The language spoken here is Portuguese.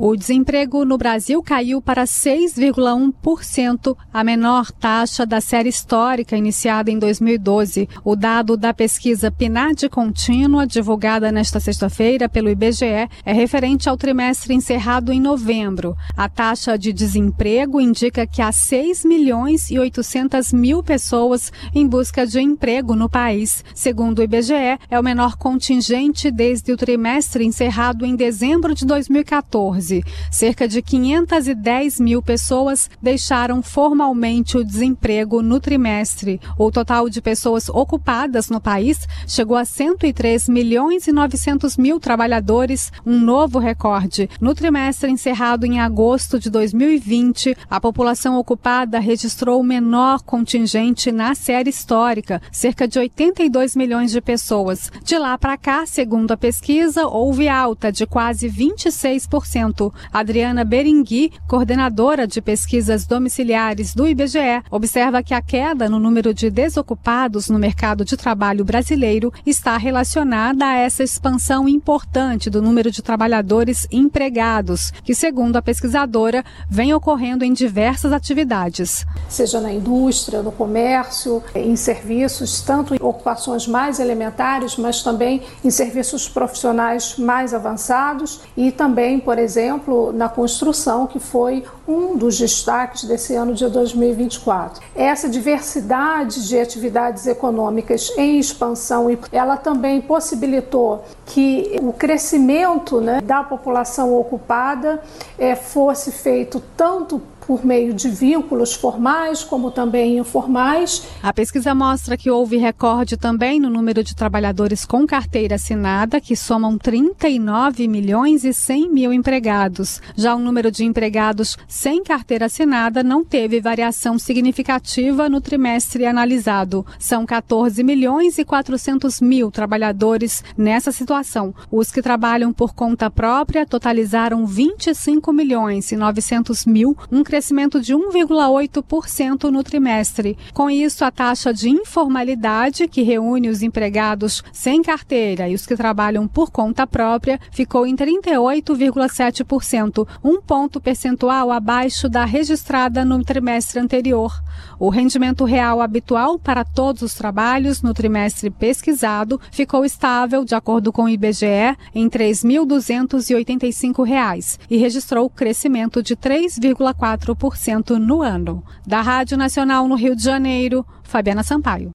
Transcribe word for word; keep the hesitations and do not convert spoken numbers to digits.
O desemprego no Brasil caiu para seis vírgula um por cento, a menor taxa da série histórica iniciada em dois mil e doze. O dado da pesquisa PNAD contínua, divulgada nesta sexta-feira pelo I B G E, é referente ao trimestre encerrado em novembro. A taxa de desemprego indica que há seis milhões e oitocentas mil pessoas em busca de emprego no país. Segundo o I B G E, é o menor contingente desde o trimestre encerrado em dezembro de dois mil e quatorze. Cerca de quinhentas e dez mil pessoas deixaram formalmente o desemprego no trimestre. O total de pessoas ocupadas no país chegou a cento e três milhões e novecentos mil trabalhadores, um novo recorde. No trimestre encerrado em agosto de dois mil e vinte, a população ocupada registrou o menor contingente na série histórica, cerca de oitenta e dois milhões de pessoas. De lá para cá, segundo a pesquisa, houve alta de quase vinte e seis por cento. Adriana Berengui, coordenadora de pesquisas domiciliares do I B G E, observa que a queda no número de desocupados no mercado de trabalho brasileiro está relacionada a essa expansão importante do número de trabalhadores empregados, que, segundo a pesquisadora, vem ocorrendo em diversas atividades. Seja na indústria, no comércio, em serviços, tanto em ocupações mais elementares, mas também em serviços profissionais mais avançados e também, por exemplo, na construção, que foi um dos destaques desse ano de dois mil e vinte e quatro. Essa diversidade de atividades econômicas em expansão, ela também possibilitou que o crescimento, né, da população ocupada é, fosse feito tanto por meio de vínculos formais como também informais. A pesquisa mostra que houve recorde também no número de trabalhadores com carteira assinada, que somam trinta e nove milhões e cem mil empregados. Já o número de empregados sem carteira assinada não teve variação significativa no trimestre analisado. São quatorze milhões e quatrocentos mil trabalhadores nessa situação. Os que trabalham por conta própria totalizaram vinte e cinco milhões e novecentos mil, um crescimento de um vírgula oito por cento no trimestre. Com isso, a taxa de informalidade, que reúne os empregados sem carteira e os que trabalham por conta própria, ficou em trinta e oito vírgula sete por cento, um ponto percentual abaixo da registrada no trimestre anterior. O rendimento real habitual para todos os trabalhos no trimestre pesquisado ficou estável, de acordo com o I B G E, em três mil duzentos e oitenta e cinco reais e registrou crescimento de três vírgula quatro por cento no ano. Da Rádio Nacional no Rio de Janeiro, Fabiana Sampaio.